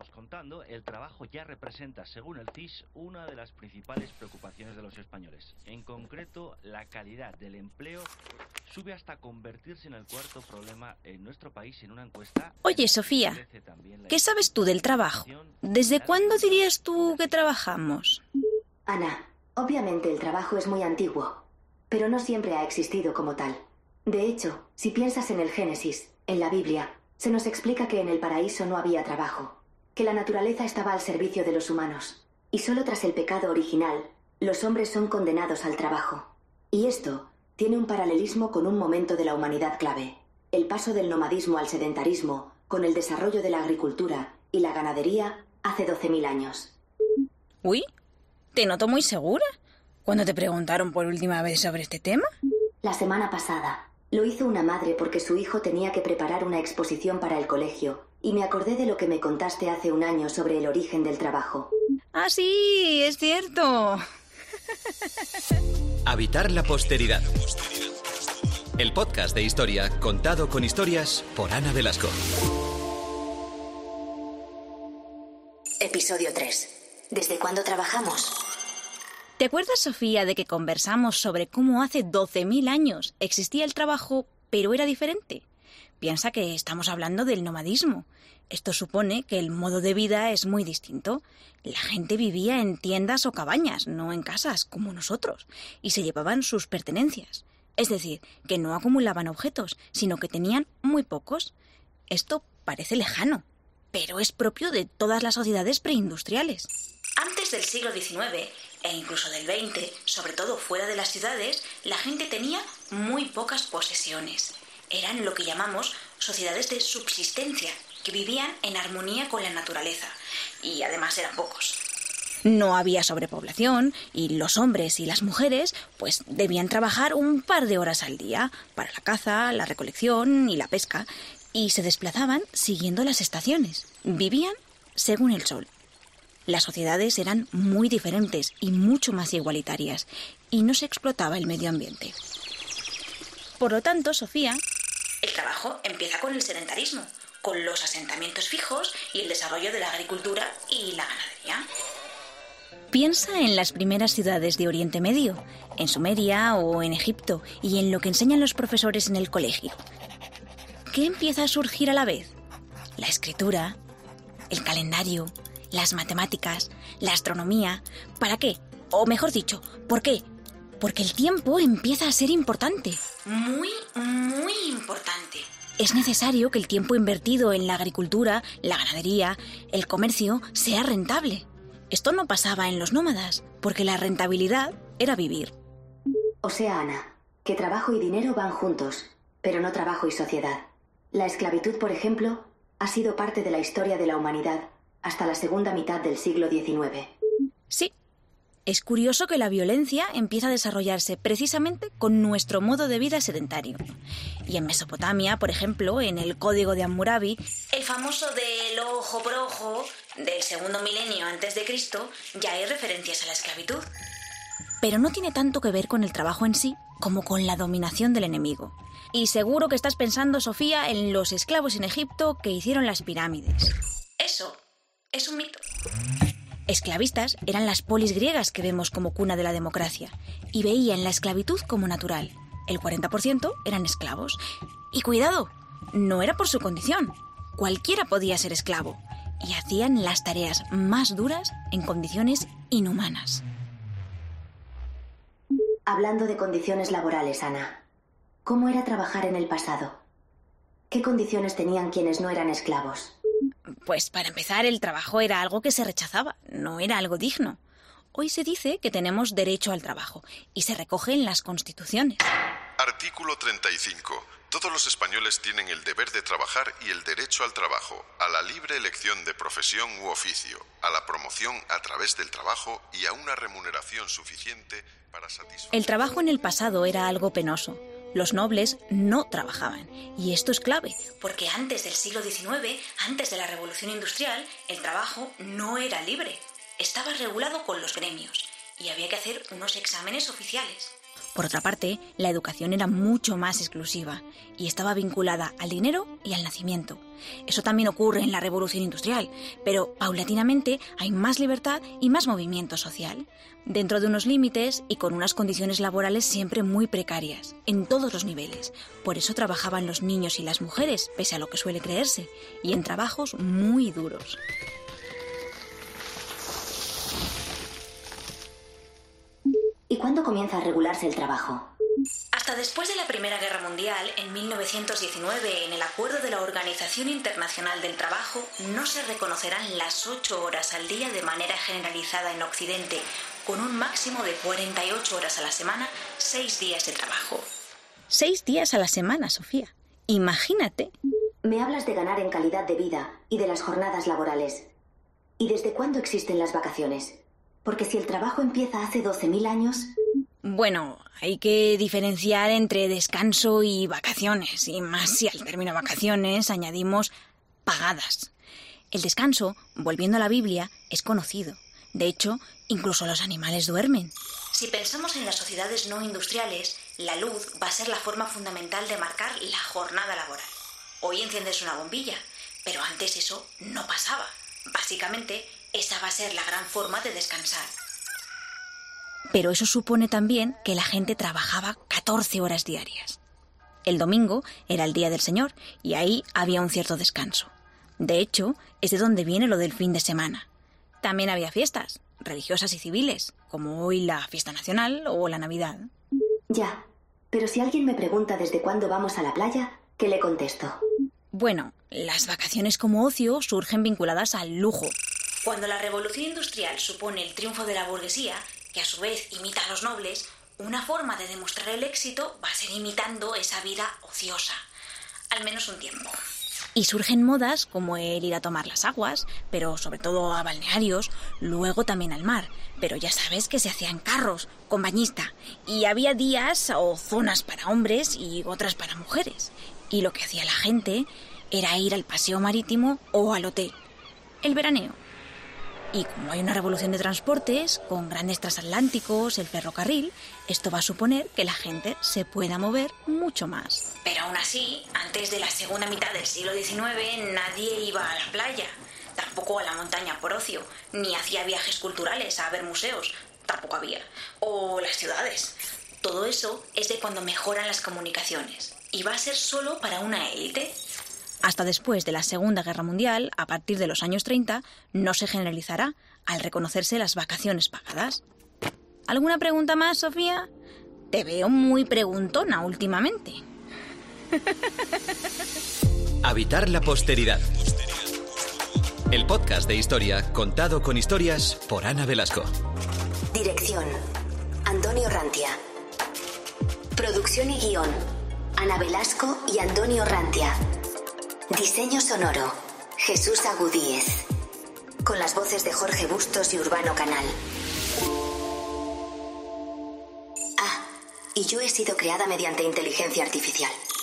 estábamos contando, el trabajo ya representa, según el CIS, una de las principales preocupaciones de los españoles. En concreto, la calidad del empleo sube hasta convertirse en el cuarto problema en nuestro país en una encuesta. Oye, Sofía, ¿qué sabes tú del trabajo? ¿Desde cuándo dirías tú que trabajamos? Ana, obviamente el trabajo es muy antiguo, pero no siempre ha existido como tal. De hecho, si piensas en el Génesis, en la Biblia, se nos explica que en el paraíso no había trabajo, que la naturaleza estaba al servicio de los humanos, y solo tras el pecado original, los hombres son condenados al trabajo. Y esto tiene un paralelismo con un momento de la humanidad clave, el paso del nomadismo al sedentarismo, con el desarrollo de la agricultura y la ganadería hace 12.000 años. Uy, te noto muy segura. ¿Cuándo te preguntaron por última vez sobre este tema? La semana pasada. Lo hizo una madre porque su hijo tenía que preparar una exposición para el colegio, y me acordé de lo que me contaste hace un año sobre el origen del trabajo. Ah, sí, es cierto. Habitar la posteridad. El podcast de historia contado con historias por Ana Velasco. Episodio 3. ¿Desde cuándo trabajamos? ¿Te acuerdas, Sofía, de que conversamos sobre cómo hace 12.000 años existía el trabajo, pero era diferente? Piensa que estamos hablando del nomadismo. Esto supone que el modo de vida es muy distinto. La gente vivía en tiendas o cabañas, no en casas, como nosotros, y se llevaban sus pertenencias. Es decir, que no acumulaban objetos, sino que tenían muy pocos. Esto parece lejano, pero es propio de todas las sociedades preindustriales. Antes del siglo XIX, e incluso del XX, sobre todo fuera de las ciudades, la gente tenía muy pocas posesiones. Eran lo que llamamos sociedades de subsistencia, que vivían en armonía con la naturaleza, y además eran pocos. No había sobrepoblación, y los hombres y las mujeres pues debían trabajar un par de horas al día para la caza, la recolección y la pesca, y se desplazaban siguiendo las estaciones. Vivían según el sol. Las sociedades eran muy diferentes y mucho más igualitarias, y no se explotaba el medio ambiente. Por lo tanto, Sofía, el trabajo empieza con el sedentarismo, con los asentamientos fijos y el desarrollo de la agricultura y la ganadería. Piensa en las primeras ciudades de Oriente Medio, en Sumeria o en Egipto, y en lo que enseñan los profesores en el colegio. ¿Qué empieza a surgir a la vez? La escritura, el calendario, las matemáticas, la astronomía. ¿Para qué? O mejor dicho, ¿por qué? Porque el tiempo empieza a ser importante. Muy, muy importante. Es necesario que el tiempo invertido en la agricultura, la ganadería, el comercio, sea rentable. Esto no pasaba en los nómadas, porque la rentabilidad era vivir. O sea, Ana, que trabajo y dinero van juntos, pero no trabajo y sociedad. La esclavitud, por ejemplo, ha sido parte de la historia de la humanidad hasta la segunda mitad del siglo XIX. Sí. Es curioso que la violencia empieza a desarrollarse precisamente con nuestro modo de vida sedentario. Y en Mesopotamia, por ejemplo, en el Código de Hammurabi, el famoso del ojo por ojo del segundo milenio antes de Cristo, ya hay referencias a la esclavitud. Pero no tiene tanto que ver con el trabajo en sí como con la dominación del enemigo. Y seguro que estás pensando, Sofía, en los esclavos en Egipto que hicieron las pirámides. Eso es un mito. Esclavistas eran las polis griegas que vemos como cuna de la democracia y veían la esclavitud como natural. El 40% eran esclavos. Y cuidado, no era por su condición. Cualquiera podía ser esclavo y hacían las tareas más duras en condiciones inhumanas. Hablando de condiciones laborales, Ana, ¿cómo era trabajar en el pasado? ¿Qué condiciones tenían quienes no eran esclavos? Pues para empezar, el trabajo era algo que se rechazaba, no era algo digno. Hoy se dice que tenemos derecho al trabajo y se recoge en las constituciones. Artículo 35. Todos los españoles tienen el deber de trabajar y el derecho al trabajo, a la libre elección de profesión u oficio, a la promoción a través del trabajo y a una remuneración suficiente para satisfacer... El trabajo en el pasado era algo penoso. Los nobles no trabajaban. Y esto es clave, porque antes del siglo XIX, antes de la Revolución Industrial, el trabajo no era libre. Estaba regulado con los gremios y había que hacer unos exámenes oficiales. Por otra parte, la educación era mucho más exclusiva y estaba vinculada al dinero y al nacimiento. Eso también ocurre en la Revolución Industrial, pero paulatinamente hay más libertad y más movimiento social, dentro de unos límites y con unas condiciones laborales siempre muy precarias, en todos los niveles. Por eso trabajaban los niños y las mujeres, pese a lo que suele creerse, y en trabajos muy duros. ¿Y cuándo comienza a regularse el trabajo? Hasta después de la Primera Guerra Mundial, en 1919, en el Acuerdo de la Organización Internacional del Trabajo, no se reconocerán las 8 horas al día de manera generalizada en Occidente, con un máximo de 48 horas a la semana, 6 días de trabajo. 6 días a la semana, Sofía. Imagínate. Me hablas de ganar en calidad de vida y de las jornadas laborales. ¿Y desde cuándo existen las vacaciones? Porque si el trabajo empieza hace 12.000 años... Bueno, hay que diferenciar entre descanso y vacaciones, y más si al término vacaciones añadimos pagadas. El descanso, volviendo a la Biblia, es conocido. De hecho, incluso los animales duermen. Si pensamos en las sociedades no industriales, la luz va a ser la forma fundamental de marcar la jornada laboral. Hoy enciendes una bombilla, pero antes eso no pasaba. Básicamente, esa va a ser la gran forma de descansar. Pero eso supone también que la gente trabajaba 14 horas diarias. El domingo era el día del Señor y ahí había un cierto descanso. De hecho, es de donde viene lo del fin de semana. También había fiestas, religiosas y civiles, como hoy la fiesta nacional o la Navidad. Ya, pero si alguien me pregunta desde cuándo vamos a la playa, ¿qué le contesto? Bueno, las vacaciones como ocio surgen vinculadas al lujo. Cuando la revolución industrial supone el triunfo de la burguesía, que a su vez imita a los nobles, una forma de demostrar el éxito va a ser imitando esa vida ociosa, al menos un tiempo. Y surgen modas como el ir a tomar las aguas, pero sobre todo a balnearios, luego también al mar, pero ya sabes que se hacían carros, con bañista, y había días o zonas para hombres y otras para mujeres. Y lo que hacía la gente era ir al paseo marítimo o al hotel, el veraneo. Y como hay una revolución de transportes, con grandes transatlánticos, el ferrocarril, esto va a suponer que la gente se pueda mover mucho más. Pero aún así, antes de la segunda mitad del siglo XIX, nadie iba a la playa, tampoco a la montaña por ocio, ni hacía viajes culturales a ver museos, tampoco había, o las ciudades. Todo eso es de cuando mejoran las comunicaciones, y va a ser solo para una élite. Hasta después de la Segunda Guerra Mundial, a partir de los años 30, no se generalizará al reconocerse las vacaciones pagadas. ¿Alguna pregunta más, Sofía? Te veo muy preguntona últimamente. Habitar la posteridad. El podcast de historia contado con historias por Ana Velasco. Dirección: Antonio Rantia. Producción y guión: Ana Velasco y Antonio Rantia. Diseño sonoro: Jesús Agudíez. Con las voces de Jorge Bustos y Urbano Canal. Ah, y yo he sido creada mediante inteligencia artificial.